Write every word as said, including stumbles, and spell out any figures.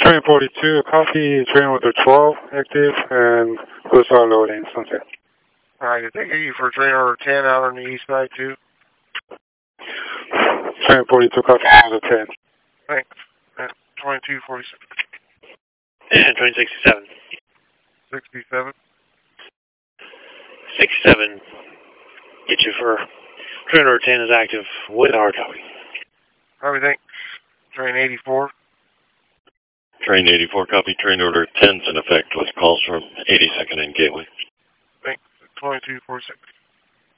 Train forty-two, copy. Train order twelve, active, and goods are loading. Sunset. Alright, thank you for train order ten out on the east side, too. Train forty-two, copy. Order ten. Thanks. And twenty-two forty-six. And train sixty-seven. sixty-seven. sixty-seven. Get you for train order ten is active with hard copy. Alright, thanks. Train eighty-four. Train eighty-four, copy. Train order ten's in effect with calls from eighty-second and Gateway. Thanks. twenty-two forty-six.